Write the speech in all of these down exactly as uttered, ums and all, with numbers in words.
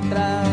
nuestra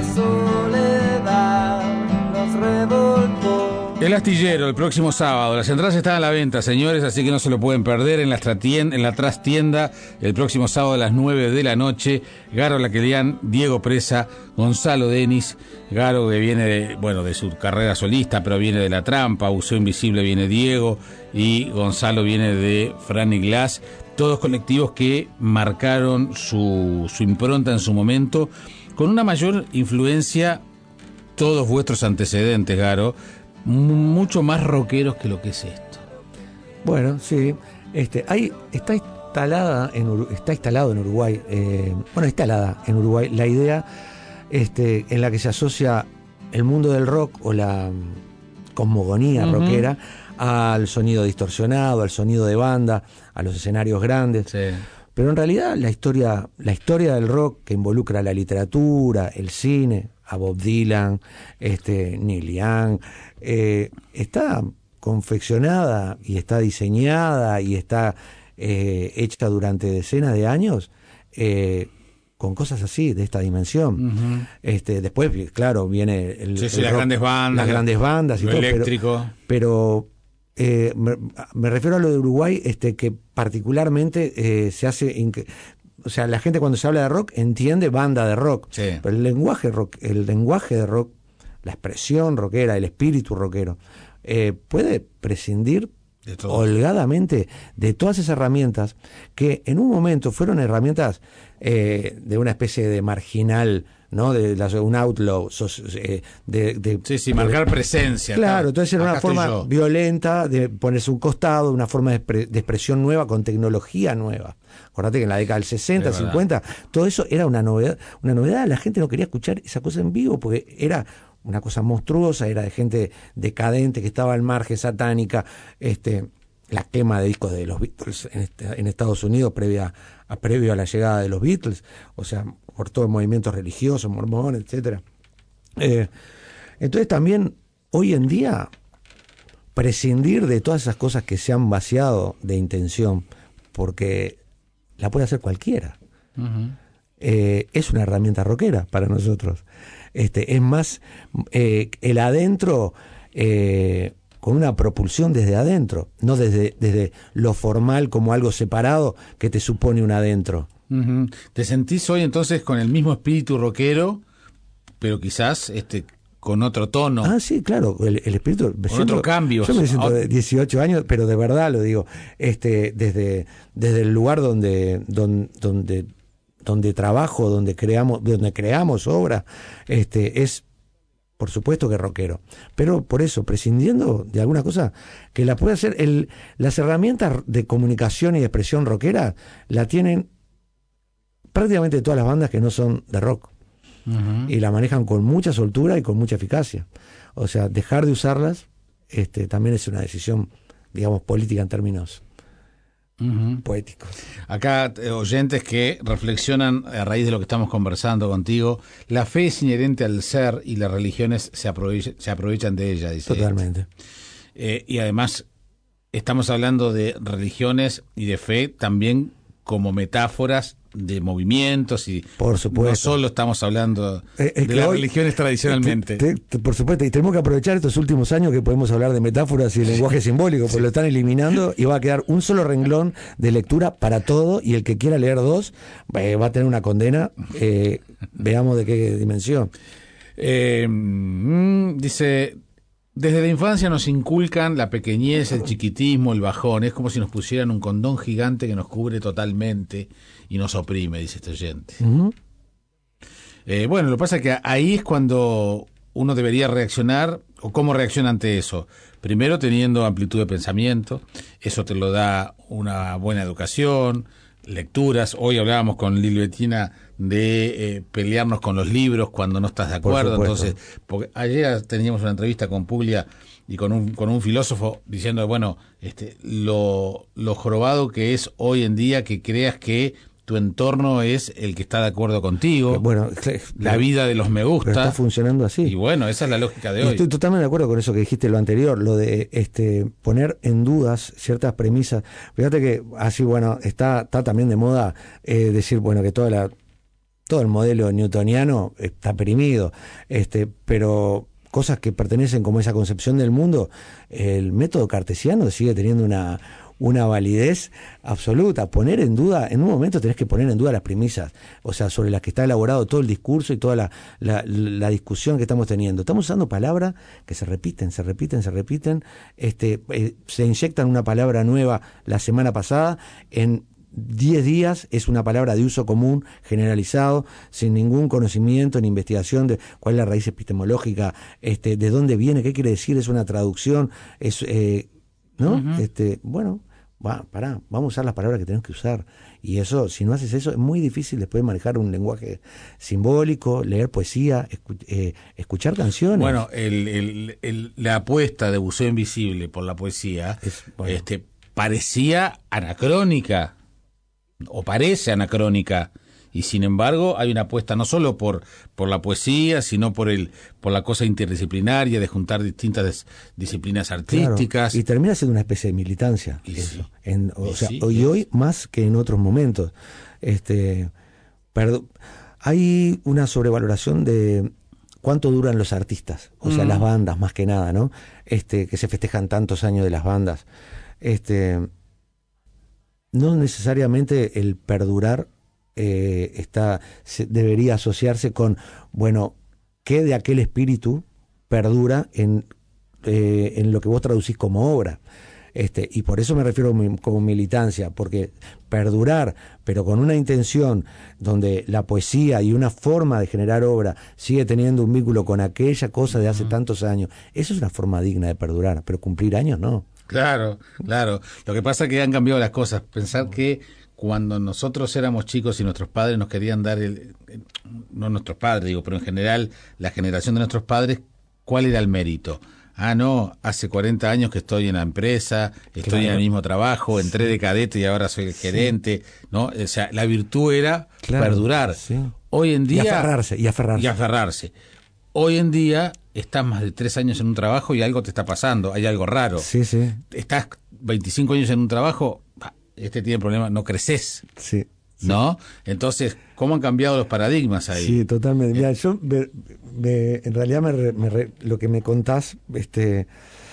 soledad nos revolcó. El Astillero, el próximo sábado. Las entradas están a la venta, señores, así que no se lo pueden perder en la, trastien- en la trastienda el próximo sábado a las nueve de la noche. Garo Laquelián, Diego Presa, Gonzalo Denis. Garo, que viene de, bueno, de su carrera solista, pero viene de La Trampa. Buceo Invisible viene Diego, y Gonzalo viene de Franny Glass. Todos colectivos que marcaron su, su impronta en su momento, con una mayor influencia, todos vuestros antecedentes, Garo, mucho más rockeros que lo que es esto. Bueno, sí, este, hay, está instalada en Uru- está instalado en Uruguay, eh, bueno, instalada en Uruguay la idea, este, en la que se asocia el mundo del rock o la mm, cosmogonía uh-huh. rockera al sonido distorsionado, al sonido de banda, a los escenarios grandes. Sí. Pero en realidad la historia, la historia del rock, que involucra la literatura, el cine, a Bob Dylan, este, Neil Young, eh, está confeccionada y está diseñada y está eh, hecha durante decenas de años eh, con cosas así, de esta dimensión. Uh-huh. Este, después, claro, viene el, sí, sí, el las rock, grandes bandas, las grandes bandas y lo todo, eléctrico. Pero, pero eh, me, me refiero a lo de Uruguay, este, que particularmente eh, se hace... Inc- O sea, la gente cuando se habla de rock entiende banda de rock, sí. pero el lenguaje rock, el lenguaje de rock, la expresión rockera, el espíritu rockero, eh, puede prescindir holgadamente de todas esas herramientas que en un momento fueron herramientas eh, de una especie de marginal, ¿no? De, de un outlaw, eh, de, de sí, sí, marcar de, presencia. Claro, entonces era una forma violenta de ponerse un costado, una forma de, expre, de expresión nueva con tecnología nueva. Acordate que en la década del sesenta, cincuenta, todo eso era una novedad, una novedad, la gente no quería escuchar esa cosa en vivo porque era una cosa monstruosa, era de gente decadente que estaba al margen, satánica, este, la quema de discos de los Beatles en, este, en Estados Unidos previa a, previo a la llegada de los Beatles, o sea, por todo el movimiento religioso, mormón, etcétera. Eh, entonces también hoy en día prescindir de todas esas cosas que se han vaciado de intención, porque la puede hacer cualquiera. Uh-huh. Eh, es una herramienta rockera para nosotros. Este, es más, eh, el adentro eh, con una propulsión desde adentro, no desde, desde lo formal como algo separado que te supone un adentro. Uh-huh. ¿Te sentís hoy entonces con el mismo espíritu rockero, pero quizás este con otro tono? Ah, sí, claro, el, el espíritu. Con siento, otro cambio. Yo me siento de dieciocho años, pero de verdad lo digo, este, desde, desde el lugar donde, donde, donde, donde trabajo, donde creamos, donde creamos obra, este, es por supuesto que rockero, pero por eso, prescindiendo de alguna cosa que la puede hacer, el, las herramientas de comunicación y de expresión rockera la tienen prácticamente todas las bandas que no son de rock. Uh-huh. Y la manejan con mucha soltura y con mucha eficacia. O sea, dejar de usarlas este, también es una decisión, digamos, política en términos uh-huh. poéticos. Acá eh, oyentes que reflexionan a raíz de lo que estamos conversando contigo. La fe es inherente al ser y las religiones se, aprove- se aprovechan de ella, dice. Totalmente. Eh, y además estamos hablando de religiones y de fe también como metáforas de movimientos y por supuesto. No solo estamos hablando eh, de las religiones tradicionalmente. Te, te, por supuesto, y tenemos que aprovechar estos últimos años que podemos hablar de metáforas y de lenguaje simbólico, porque sí. Lo están eliminando y va a quedar un solo renglón de lectura para todo, y el que quiera leer dos eh, va a tener una condena, eh, veamos de qué dimensión. Eh, mm, dice... Desde la infancia nos inculcan la pequeñez, el chiquitismo, el bajón. Es como si nos pusieran un condón gigante que nos cubre totalmente y nos oprime, dice este oyente. Uh-huh. Eh, bueno, lo que pasa es que ahí es cuando uno debería reaccionar, o cómo reacciona ante eso. Primero teniendo amplitud de pensamiento, eso te lo da una buena educación, lecturas. Hoy hablábamos con Lili Betina de eh, pelearnos con los libros cuando no estás de acuerdo. Entonces, porque ayer teníamos una entrevista con Puglia y con un con un filósofo diciendo, bueno, este lo, lo jorobado que es hoy en día que creas que tu entorno es el que está de acuerdo contigo. Bueno, la vida de los me gusta. Pero está funcionando así. Y bueno, esa es la lógica de y hoy. Estoy totalmente de acuerdo con eso que dijiste lo anterior, lo de este poner en dudas ciertas premisas. Fíjate que así, bueno, está, está también de moda eh, decir, bueno, que toda la todo el modelo newtoniano está perimido, este, pero cosas que pertenecen como esa concepción del mundo, el método cartesiano sigue teniendo una, una validez absoluta. Poner en duda, en un momento tenés que poner en duda las premisas, o sea, sobre las que está elaborado todo el discurso y toda la, la, la discusión que estamos teniendo. Estamos usando palabras que se repiten, se repiten, se repiten, este, eh, se inyectan una palabra nueva la semana pasada, en diez días es una palabra de uso común, generalizado, sin ningún conocimiento ni investigación de cuál es la raíz epistemológica, este, de dónde viene, qué quiere decir, es una traducción, es, eh, ¿no? Uh-huh. Este, bueno, va, pará, vamos a usar las palabras que tenemos que usar. Y eso, si no haces eso, es muy difícil después manejar un lenguaje simbólico, leer poesía, escu- eh, escuchar canciones. Bueno, el, el, el, la apuesta de Buceo Invisible por la poesía es, bueno. este, parecía anacrónica. O parece anacrónica, y sin embargo hay una apuesta no solo por por la poesía, sino por el por la cosa interdisciplinaria de juntar distintas des, disciplinas artísticas. Claro, y termina siendo una especie de militancia. Y eso. Sí. En, o y sea, sí, hoy, hoy más que en otros momentos. Este, perdón, hay una sobrevaloración de cuánto duran los artistas, o sea, mm. las bandas más que nada, ¿no? Este, que se festejan tantos años de las bandas. Este No necesariamente el perdurar eh, está se, debería asociarse con, bueno, ¿qué de aquel espíritu perdura en, eh, en lo que vos traducís como obra? Este, y por eso me refiero como militancia, porque perdurar, pero con una intención donde la poesía y una forma de generar obra sigue teniendo un vínculo con aquella cosa de hace uh-huh. tantos años, eso es una forma digna de perdurar, pero cumplir años no. Claro, claro. Lo que pasa es que han cambiado las cosas. Pensar que cuando nosotros éramos chicos y nuestros padres nos querían dar, el, el, no nuestros padres, digo, pero en general la generación de nuestros padres, ¿cuál era el mérito? Ah, no, hace cuarenta años que estoy en la empresa, estoy claro. en el mismo trabajo, entré sí. de cadete y ahora soy el gerente, sí. ¿no? O sea, la virtud era claro, perdurar. Sí. Hoy en día... Y aferrarse, y aferrarse. Y aferrarse. Hoy en día estás más de tres años en un trabajo y algo te está pasando, hay algo raro. Sí, sí. Estás veinticinco años en un trabajo, este tiene problemas, no creces. Sí. sí. ¿No? Entonces, ¿cómo han cambiado los paradigmas ahí? Sí, totalmente. Mira, yo me, me, en realidad me, me, lo que me contás, este,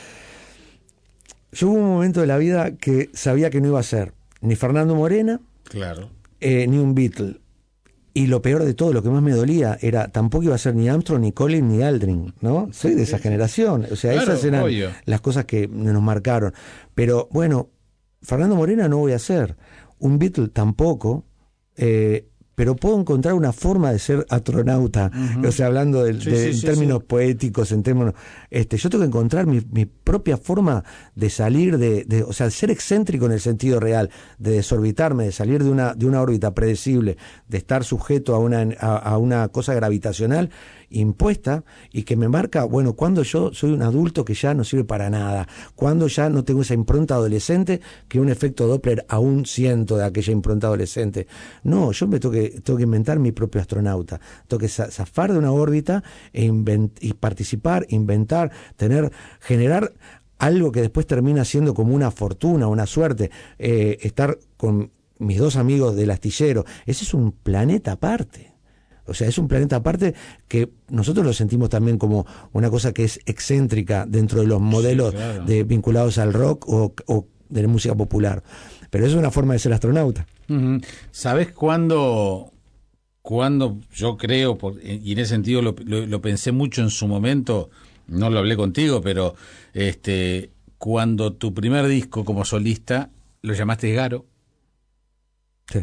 yo hubo un momento de la vida que sabía que no iba a ser ni Fernando Morena, claro, eh, ni un Beatle. Y lo peor de todo, lo que más me dolía, era tampoco iba a ser ni Armstrong, ni Collins, ni Aldrin, ¿no? Soy de esa generación. O sea, claro, esas eran obvio. Las cosas que nos marcaron. Pero, bueno, Fernando Morena no voy a ser. Un Beatle tampoco. Eh, pero puedo encontrar una forma de ser astronauta. Uh-huh. O sea, hablando de, sí, de, sí, en sí, términos sí. poéticos, en términos... Este, yo tengo que encontrar mi, mi propia forma de salir de, de... O sea, ser excéntrico en el sentido real, de desorbitarme, de salir de una, de una órbita predecible, de estar sujeto a una, a, a una cosa gravitacional impuesta y que me marca, bueno, cuando yo soy un adulto que ya no sirve para nada, cuando ya no tengo esa impronta adolescente que un efecto Doppler aún siento de aquella impronta adolescente. No, yo me tengo que, tengo que inventar mi propio astronauta, tengo que zafar de una órbita e invent, y participar, inventar, tener, generar algo que después termina siendo como una fortuna, una suerte, eh, estar con mis dos amigos del astillero. Ese es un planeta aparte. O sea, es un planeta aparte que nosotros lo sentimos también como una cosa que es excéntrica dentro de los modelos sí, claro. de, vinculados al rock o, o de la música popular. Pero es una forma de ser astronauta. Uh-huh. ¿Sabes cuándo, cuándo yo creo, por, y en ese sentido lo, lo, lo pensé mucho en su momento, no lo hablé contigo, pero este cuando tu primer disco como solista lo llamaste Garo? Sí.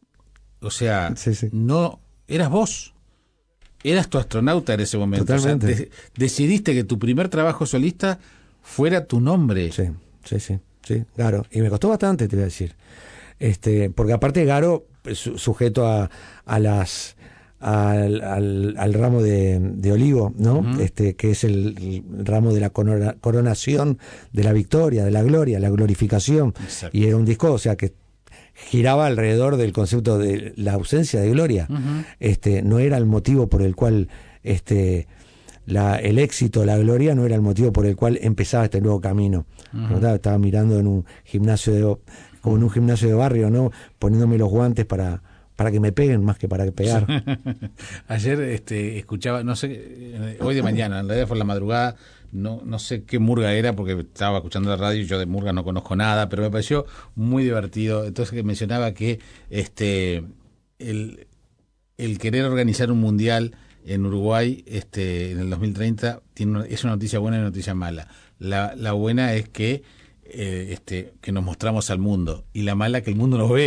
O sea, sí, sí. no... Eras vos, eras tu astronauta en ese momento. Totalmente. O sea, de, decidiste que tu primer trabajo solista fuera tu nombre. Sí, sí, sí, sí, Garo. Y me costó bastante, te voy a decir. Este, porque aparte Garo, su, sujeto a, a las al, al, al ramo de, de olivo, ¿no? Uh-huh. Este, que es el, el ramo de la corona, coronación de la victoria, de la gloria, la glorificación. Exacto. Y era un disco, o sea, que giraba alrededor del concepto de la ausencia de gloria. Uh-huh. Este, no era el motivo por el cual este, la, el éxito, la gloria, no era el motivo por el cual empezaba este nuevo camino. Uh-huh. Estaba, estaba mirando en un gimnasio de, como en un gimnasio de barrio, ¿no? Poniéndome los guantes para, para que me peguen más que para pegar. Ayer este, escuchaba, no sé, hoy de mañana, en realidad fue la madrugada, no no sé qué murga era porque estaba escuchando la radio y yo de murga no conozco nada, pero me pareció muy divertido. Entonces que mencionaba que este el, el querer organizar un mundial en Uruguay este en el dos mil treinta tiene una, es una noticia buena y una noticia mala. La, la buena es que eh, este que nos mostramos al mundo, y la mala que el mundo nos ve.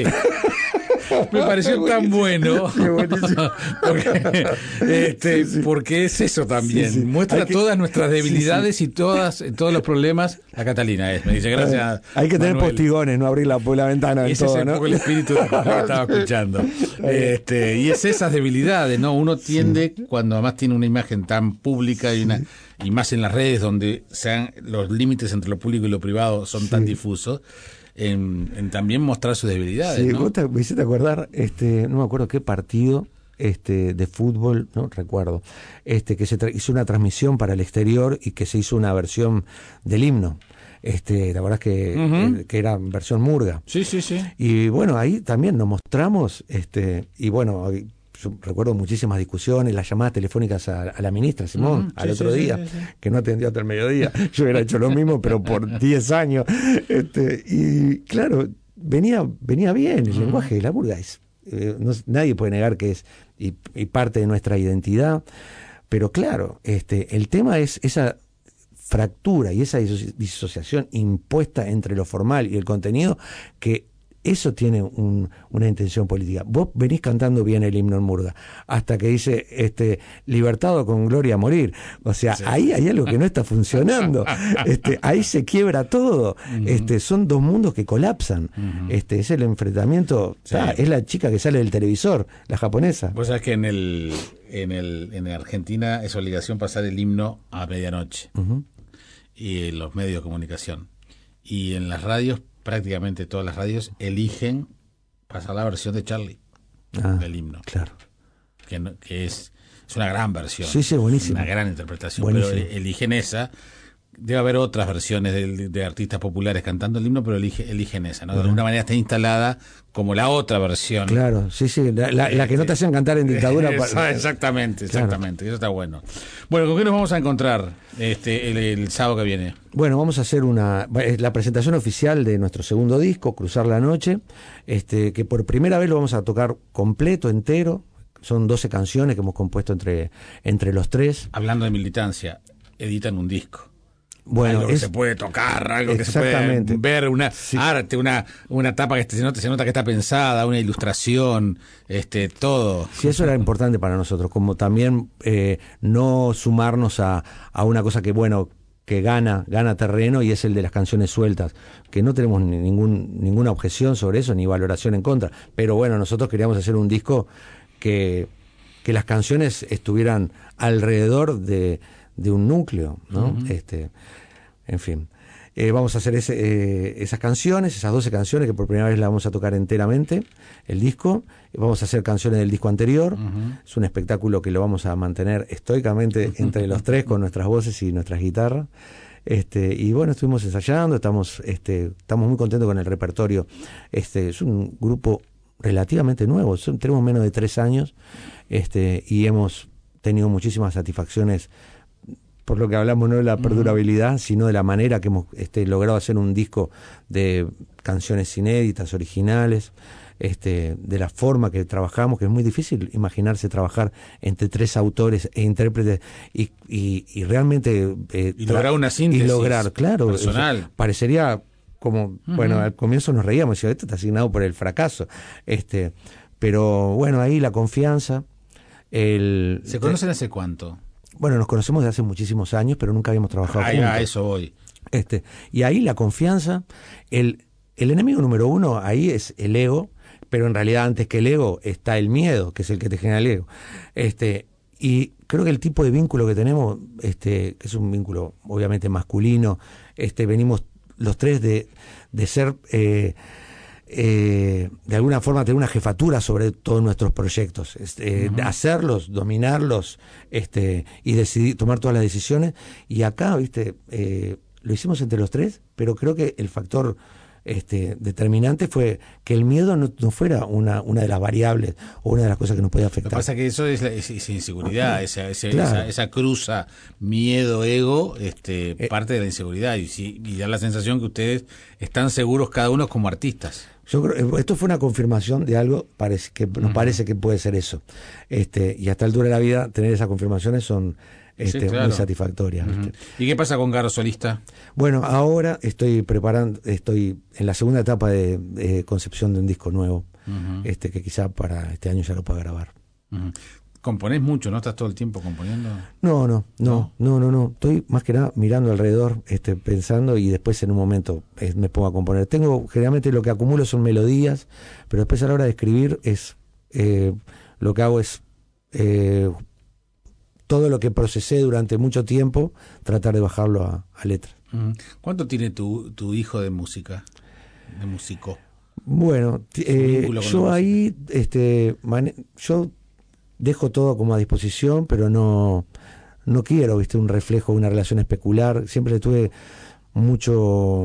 Me pareció tan bueno porque, este, sí, sí. porque es eso también, sí, sí. muestra que, todas nuestras debilidades sí, sí. y todas todos los problemas. A Catalina es, me dice gracias. Hay que Manuel. Tener postigones, no abrir la, la ventana. Ese todo, es un ¿no? poco el espíritu de lo que estaba escuchando. Este, y es esas debilidades, ¿no? Uno tiende, sí. cuando además tiene una imagen tan pública y una y más en las redes donde sean los límites entre lo público y lo privado son sí. tan difusos. En, en también mostrar sus debilidades, sí, ¿no? Vos te, me hiciste acordar, este, no me acuerdo qué partido este, de fútbol, no recuerdo, este, que se tra- hizo una transmisión para el exterior y que se hizo una versión del himno. Este, la verdad es que, uh-huh. eh, que era versión murga. Sí, sí, sí. Y bueno, ahí también nos mostramos, este, y bueno, yo recuerdo muchísimas discusiones, las llamadas telefónicas a, a la ministra Simón, uh-huh. al sí, otro sí, día, sí, sí. que no atendió hasta el mediodía. Yo hubiera hecho lo mismo, pero por diez años. Este, y claro, venía, venía bien el uh-huh. lenguaje de la murga. Es, eh, no, nadie puede negar que es y, y parte de nuestra identidad. Pero claro, este, el tema es esa fractura y esa disociación impuesta entre lo formal y el contenido, que eso tiene un, una intención política. Vos venís cantando bien el himno en murga, hasta que dice este libertado con gloria a morir. O sea, sí. ahí hay algo que no está funcionando. Este, ahí se quiebra todo. Uh-huh. Este, son dos mundos que colapsan. Uh-huh. Este, es el enfrentamiento. Sí. Ah, es la chica que sale del televisor, la japonesa. Vos sabés que en el en el en Argentina es obligación pasar el himno a medianoche. Uh-huh. Y en los medios de comunicación. Y en las radios, prácticamente todas las radios eligen pasar la versión de Charlie ah, del himno. Claro. Que, no, que es, es una gran versión. Sí, sí, buenísimo. Una gran interpretación. Buenísimo. Pero eligen esa. Debe haber otras versiones de, de artistas populares cantando el himno, pero elige, eligen esa, ¿no? De alguna manera está instalada como la otra versión. Claro, sí, sí, la, la, la que no te hacían cantar en dictadura. Exactamente, exactamente, claro. Eso está bueno. Bueno, ¿con qué nos vamos a encontrar este el, el sábado que viene? Bueno, vamos a hacer una la presentación oficial de nuestro segundo disco, Cruzar la Noche, este que por primera vez lo vamos a tocar completo, entero. Son doce canciones que hemos compuesto entre, entre los tres. Hablando de militancia, editan un disco. Bueno, algo es, que se puede tocar, algo que se puede ver, una sí. arte, una una tapa que se nota, se nota que está pensada, una ilustración, este todo. Sí, eso era importante para nosotros, como también eh, no sumarnos a, a una cosa que, bueno, que gana gana terreno, y es el de las canciones sueltas, que no tenemos ningún ninguna objeción sobre eso, ni valoración en contra. Pero bueno, nosotros queríamos hacer un disco que, que las canciones estuvieran alrededor de... de un núcleo, ¿no? Uh-huh. Este, en fin, eh, vamos a hacer ese, eh, esas canciones, esas doce canciones que por primera vez las vamos a tocar enteramente, el disco. Vamos a hacer canciones del disco anterior. Uh-huh. Es un espectáculo que lo vamos a mantener estoicamente entre los tres con nuestras voces y nuestras guitarras. Este, y bueno, estuvimos ensayando, estamos, este, estamos muy contentos con el repertorio. Este, es un grupo relativamente nuevo, son, tenemos menos de tres años, este, y hemos tenido muchísimas satisfacciones, por lo que hablamos, no de la perdurabilidad, uh-huh. sino de la manera que hemos este, logrado hacer un disco de canciones inéditas, originales, este, de la forma que trabajamos, que es muy difícil imaginarse trabajar entre tres autores e intérpretes y, y, y realmente... Eh, y lograr una síntesis y lograr, claro, personal. Eso, parecería como, uh-huh. bueno, al comienzo nos reíamos, y esto está asignado por el fracaso. Este, pero bueno, ahí la confianza... El, ¿Se conocen hace cuánto? Bueno, nos conocemos desde hace muchísimos años, pero nunca habíamos trabajado ah, juntos. A eso voy. Este, y ahí la confianza, el, el enemigo número uno ahí es el ego, pero en realidad antes que el ego está el miedo, que es el que te genera el ego. Este, y creo que el tipo de vínculo que tenemos, este, que es un vínculo obviamente masculino, este, venimos los tres de, de ser... Eh, Eh, de alguna forma tener una jefatura sobre todos nuestros proyectos, este, uh-huh. hacerlos, dominarlos, este, y decidir, tomar todas las decisiones. Y acá, viste, eh, lo hicimos entre los tres, pero creo que el factor este, determinante fue que el miedo no, no fuera una, una de las variables o una de las cosas que nos podía afectar. Lo que pasa es que eso es, es, es inseguridad, esa, esa, claro. esa, esa cruza miedo-ego, este, eh, parte de la inseguridad, y, sí, y da la sensación que ustedes están seguros cada uno como artistas. Yo creo, esto fue una confirmación de algo parece, que nos uh-huh. parece que puede ser eso. Este, y hasta el altura de la vida, tener esas confirmaciones son este, sí, claro. muy satisfactorias. Uh-huh. ¿Y qué pasa con Garo solista? Bueno, ahora estoy preparando, estoy en la segunda etapa de, de concepción de un disco nuevo, uh-huh. este, que quizá para este año ya lo pueda grabar. Uh-huh. ¿Componés mucho, no? ¿Estás todo el tiempo componiendo? No, no, no, no, no, no. Estoy más que nada mirando alrededor, este, pensando, y después en un momento eh, me pongo a componer. Tengo, generalmente lo que acumulo son melodías, pero después a la hora de escribir es, eh, lo que hago es eh, todo lo que procesé durante mucho tiempo, tratar de bajarlo a, a letras. ¿Cuánto tiene tu, tu hijo de música, de músico? Bueno, eh, yo ahí, este, man, yo dejo todo como a disposición, pero no, no quiero, viste, un reflejo de una relación especular. Siempre tuve mucho,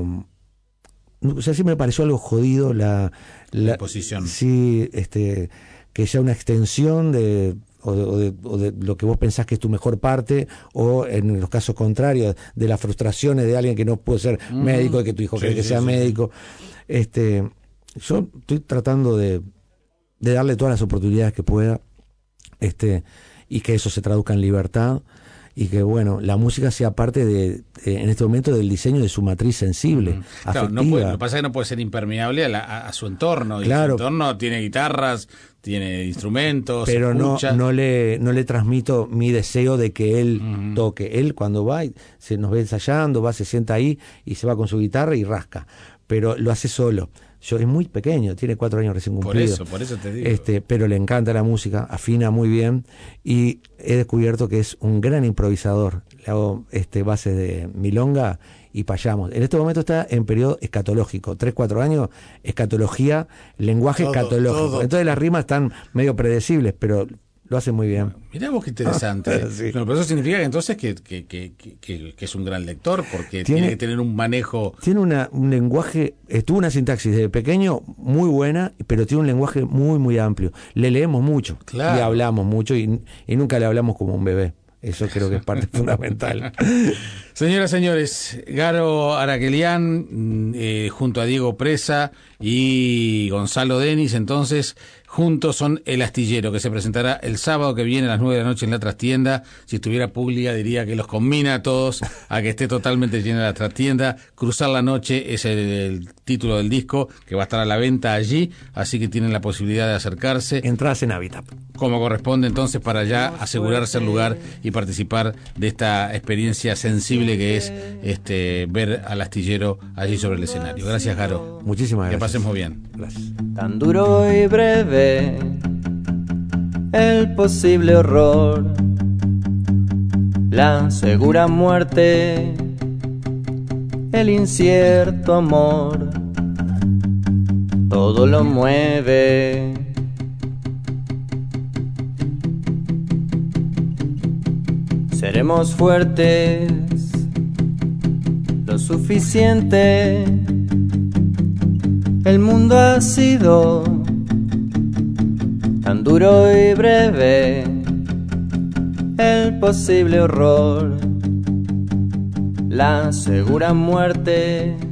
o sea, siempre me pareció algo jodido la, la posición. Sí, este, que sea una extensión de o de, o, de, o de lo que vos pensás que es tu mejor parte, o en los casos contrarios, de las frustraciones de alguien que no puede ser uh-huh. médico, de que tu hijo sí, cree que sí, sea sí. médico. Este, yo estoy tratando de, de darle todas las oportunidades que pueda, este, y que eso se traduzca en libertad, y que bueno, la música sea parte de, de en este momento del diseño de su matriz sensible, uh-huh. Claro, no puede, lo que pasa es que no puede ser impermeable a, la, a, a su entorno, y claro. su entorno tiene guitarras, tiene instrumentos, pero no, escucha. no le no le transmito mi deseo de que él uh-huh. toque. Él cuando va, se nos ve ensayando, va, se sienta ahí y se va con su guitarra y rasca, pero lo hace solo. Yo, es muy pequeño, tiene cuatro años recién cumplidos. Por eso, por eso te digo. Este, pero le encanta la música, afina muy bien, y he descubierto que es un gran improvisador. Le hago este, bases de milonga y payamos. En este momento está en periodo escatológico, tres, cuatro años, escatología, lenguaje todo, escatológico. Todo. Entonces las rimas están medio predecibles, pero lo hace muy bien. Mirá vos qué interesante. Sí. Bueno, pero eso significa que entonces que, que, que, que, que es un gran lector, porque tiene, tiene que tener un manejo. Tiene una, un lenguaje, estuvo una sintaxis desde pequeño muy buena, pero tiene un lenguaje muy, muy amplio. Le leemos mucho, claro. Le hablamos mucho y, y nunca le hablamos como un bebé. Eso creo que es parte fundamental. Señoras, señores, Garo Araquelián, eh, junto a Diego Presa y Gonzalo Denis, entonces, juntos son El Astillero, que se presentará el sábado que viene a las nueve de la noche en la trastienda. Si estuviera Puglia, diría que los combina a todos a que esté totalmente llena la trastienda. Cruzar la noche es el, el título del disco, que va a estar a la venta allí, así que tienen la posibilidad de acercarse. Entradas en Hábitat. Como corresponde entonces, para ya asegurarse el lugar y participar de esta experiencia sensible que es este ver al Astillero allí sobre el escenario. Gracias, Garo. Muchísimas gracias. Que pasemos bien. Gracias. Tan duro y breve el posible horror, la segura muerte, el incierto amor, todo lo mueve. Seremos fuertes lo suficiente. El mundo ha sido tan duro y breve, el posible horror, la segura muerte.